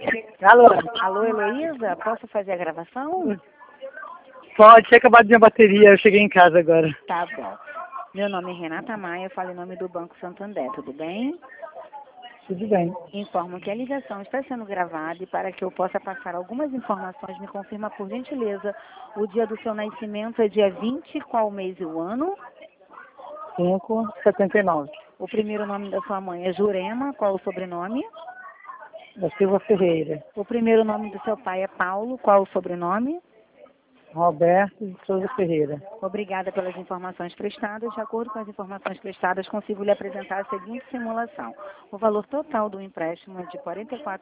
Alô? Alô, Heloísa? Posso fazer a gravação? Pode, tinha acabado minha bateria, eu cheguei em casa agora. Tá bom. Meu nome é Renata Maia, eu falo em nome do Banco Santander, tudo bem? Tudo bem. Informo que a ligação está sendo gravada e para que eu possa passar algumas informações, me confirma por gentileza, o dia do seu nascimento é dia 20, qual mês e o ano? 5,79. O primeiro nome da sua mãe é Jurema, qual o sobrenome? Da Silva Ferreira. O primeiro nome do seu pai é Paulo, qual o sobrenome? Roberto de Souza Ferreira. Obrigada pelas informações prestadas. De acordo com as informações prestadas, consigo lhe apresentar a seguinte simulação. O valor total do empréstimo é de R$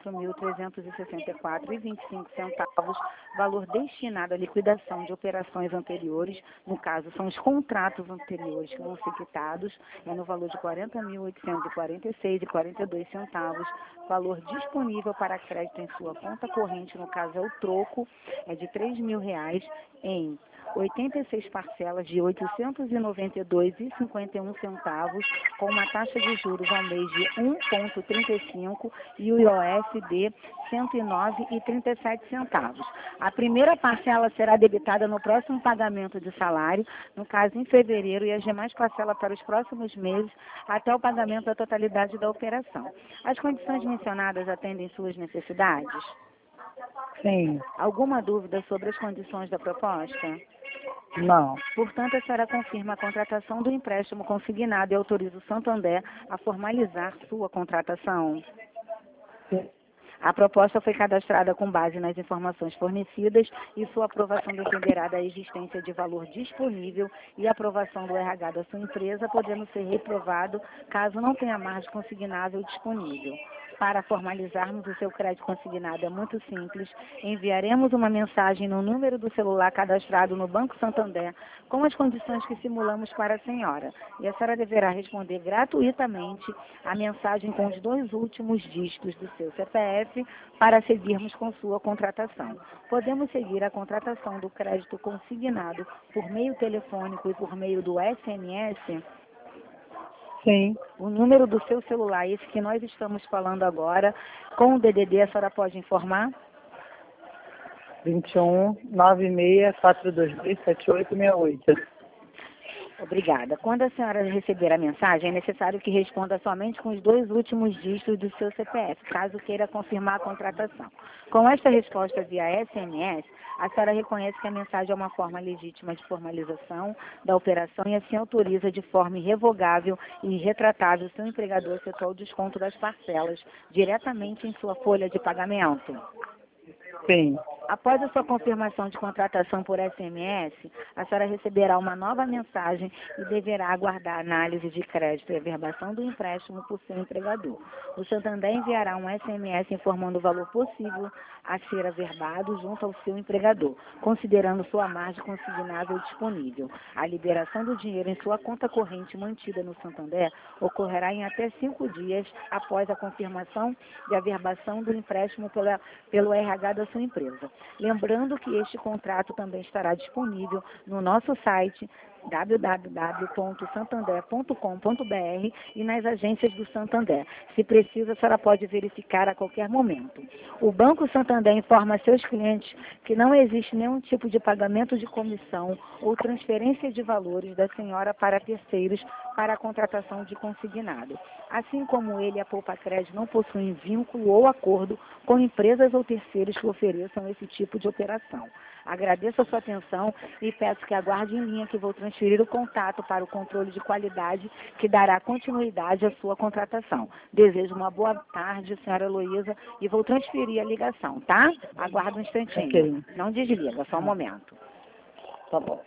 44.364,25, valor destinado à liquidação de operações anteriores, no caso, são os contratos anteriores que vão ser quitados, é no valor de R$ 40.846,42, valor disponível para crédito em sua conta corrente, no caso é o troco, é de R$ 3.000, em 86 parcelas de R$ 892,51, com uma taxa de juros ao mês de 1,35 e o IOF de R$ 109,37. A primeira parcela será debitada no próximo pagamento de salário, no caso em fevereiro, e as demais parcelas para os próximos meses, até o pagamento da totalidade da operação. As condições mencionadas atendem suas necessidades? Sim. Alguma dúvida sobre as condições da proposta? Não. Portanto, a senhora confirma a contratação do empréstimo consignado e autoriza o Santander a formalizar sua contratação. Sim. A proposta foi cadastrada com base nas informações fornecidas e sua aprovação dependerá da existência de valor disponível e aprovação do RH da sua empresa, podendo ser reprovado caso não tenha margem consignável disponível. Para formalizarmos o seu crédito consignado é muito simples. Enviaremos uma mensagem no número do celular cadastrado no Banco Santander com as condições que simulamos para a senhora. E a senhora deverá responder gratuitamente a mensagem com os 2 últimos dígitos do seu CPF para seguirmos com sua contratação. Podemos seguir a contratação do crédito consignado por meio telefônico e por meio do SMS? Sim. O número do seu celular, esse que nós estamos falando agora, com o DDD, a senhora pode informar? 21 96 422 7868. Obrigada. Quando a senhora receber a mensagem, é necessário que responda somente com os 2 últimos dígitos do seu CPF, caso queira confirmar a contratação. Com esta resposta via SMS, a senhora reconhece que a mensagem é uma forma legítima de formalização da operação e assim autoriza de forma irrevogável e irretratável o seu empregador a efetuar o desconto das parcelas diretamente em sua folha de pagamento. Sim. Após a sua confirmação de contratação por SMS, a senhora receberá uma nova mensagem e deverá aguardar a análise de crédito e averbação do empréstimo por seu empregador. O Santander enviará um SMS informando o valor possível a ser averbado junto ao seu empregador, considerando sua margem consignável disponível. A liberação do dinheiro em sua conta corrente mantida no Santander ocorrerá em até 5 dias após a confirmação de averbação do empréstimo pelo RH da sua empresa. Lembrando que este contrato também estará disponível no nosso site www.santander.com.br e nas agências do Santander. Se precisa, a senhora pode verificar a qualquer momento. O Banco Santander informa a seus clientes que não existe nenhum tipo de pagamento de comissão ou transferência de valores da senhora para terceiros para a contratação de consignado. Assim como ele, a Poupa Crédito não possuem vínculo ou acordo com empresas ou terceiros que ofereçam esse tipo de operação. Agradeço a sua atenção e peço que aguarde em linha que vou transferir o contato para o controle de qualidade que dará continuidade à sua contratação. Desejo uma boa tarde, senhora Heloísa, e vou transferir a ligação, tá? Aguarde um instantinho. Ok. Não desliga, só um momento. Tá bom.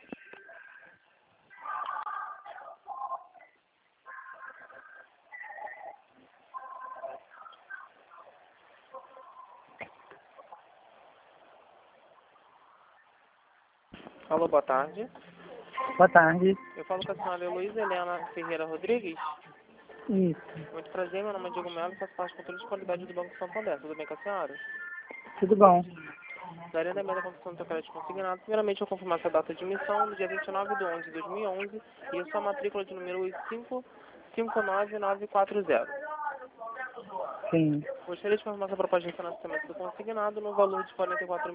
Alô, boa tarde. Boa tarde. Eu falo com a senhora Heloísa Helena Ferreira Rodrigues. Isso. Muito prazer, meu nome é Diego Melo e faço parte do controle de qualidade do Banco Santander. Tudo bem com a senhora? Tudo bom. Daria da confissão do seu crédito consignado. Primeiramente, eu confirmar sua data de emissão no dia 29/11/2011 e a sua matrícula de número 8559940. Sim. Gostaria de informar que a proposta de financiamento do consignado no valor de R$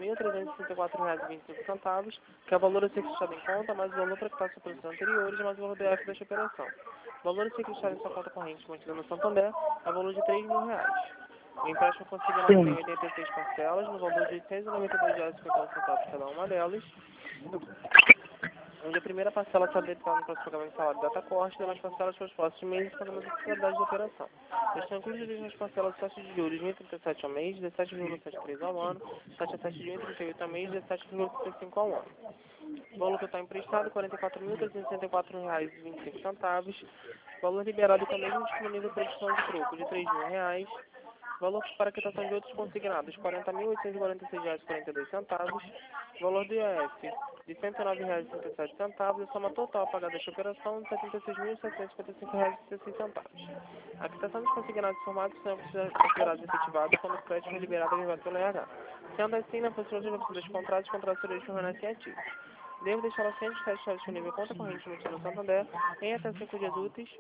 44.364,25, que é o valor a ser fixado em conta, mais o valor para quitar os preços anteriores, mais o valor DF desta operação. O valor a ser fixado em sua conta corrente mantida no Santander é o valor de R$ 3.000. O empréstimo consignado tem 86 parcelas, no valor de R$ 892,50 cada uma delas, onde a primeira parcela está debitada no próximo pagamento de salário data corte, e demais parcelas para os próximos meses, pagando a totalidade da operação. Estão incluídas nas parcelas de taxa de juros de 1,37 ao mês, 17,73 ao ano, taxa de 1,38 ao mês, 17,35 ao ano. O valor total emprestado, R$ 44.364,25. Valor liberado com a mesma disponível para edição de troco, de R$ 3.000. Valor para quitação de outros consignados, R$ 40.846,42. Valor do IOF, de R$ 109,37. A soma total pagada desta operação, de R$ 76.755,36. A quitação dos consignados formados são considerados efetivados quando o crédito foi liberado e levado pelo RH. Sendo assim, na função de negociação dos contratos serão permanecem ativos. Devo deixar a ciente de estar disponível conta corrente no Santander em até 5 dias úteis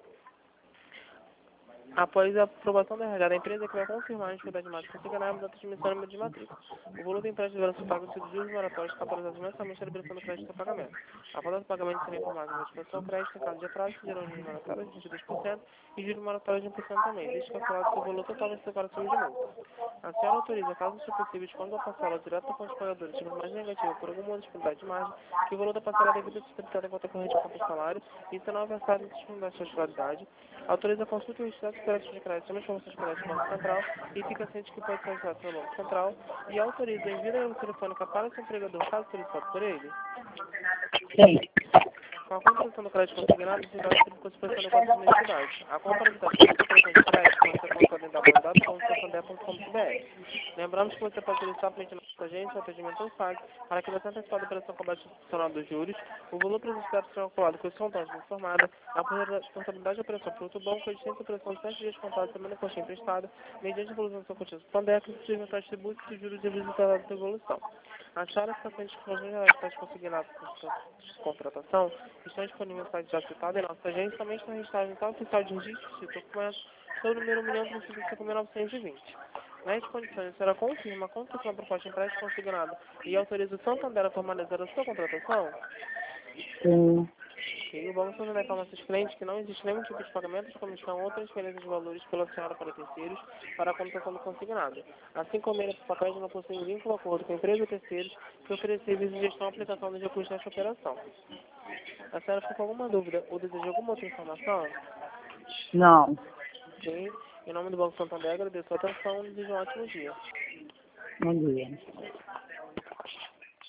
após a aprovação da RH da empresa, que vai confirmar a dificuldade máxima consignada da transmissão número de matrícula. O valor do empréstimo deverá ser pago se os juros moratórios capitalizados mensalmente a liberação do crédito a pagamento. Após o pagamento, será informado da disposição do crédito em caso de atraso, que gerou juros moratórios de 22% e juros moratórios de 1% também, desde calculado que o valor total vai ser para cima de multa. A senhora autoriza, caso seja possível, quando a parcela direta da fonte pagadora estiver mais negativa por alguma disponibilidade de margem, que o valor da parcela devida seja debitado em conta corrente contra o salário e se não houver versado de disponibilidade de titularidade. Autoriza a consulta e o estado de crédito de crédito sobre as informações de crédito do Banco Central e fica ciente que pode ser ajudado pelo Banco Central e autoriza o envio da linha telefônica para o seu empregador, caso solicitado por ele. Sim. Com a contratação do crédito consignado, os dados públicos expressão da conta de identidade. A conta de dados de contratação de crédito pode ser colocada em www.santander.com.br. Lembramos que você pode solicitar por meio de nossa agência o atendimento em fax para que você antecipada a operação com a baixa institucional dos juros, o valor prejudiciado será calculado com esse montante informada, a portabilidade da operação por outro banco, a existência da operação de 7 dias contados semana coxa emprestada, mediante a evolução da sua coxa Santander, que se inventar tributos e juros de visita da evolução. A senhora está ciente que os gerais de consignados de contratação estão disponíveis no site já citado em nossa agência, também está registrado em tal oficial de registro de documentos sobre o número 1.355.920. Nas condições, a senhora confirma a contratação da proposta de empréstimo consignado e autoriza o Santander a formalizar a sua contratação? Sim. Ok, o Banco Santander informa aos seus clientes que não existe nenhum tipo de pagamento de comissão ou transferência de valores pela senhora para terceiros para a contratação do consignado. Assim como ele, por papel, não possui vínculo ou acordo com a empresa ou terceiros que oferecer serviços de gestão e aplicação dos recursos nesta operação. A senhora ficou com alguma dúvida ou deseja alguma outra informação? Não. Ok. Em nome do Banco Santander, agradeço a atenção e desejo um ótimo dia. Bom dia.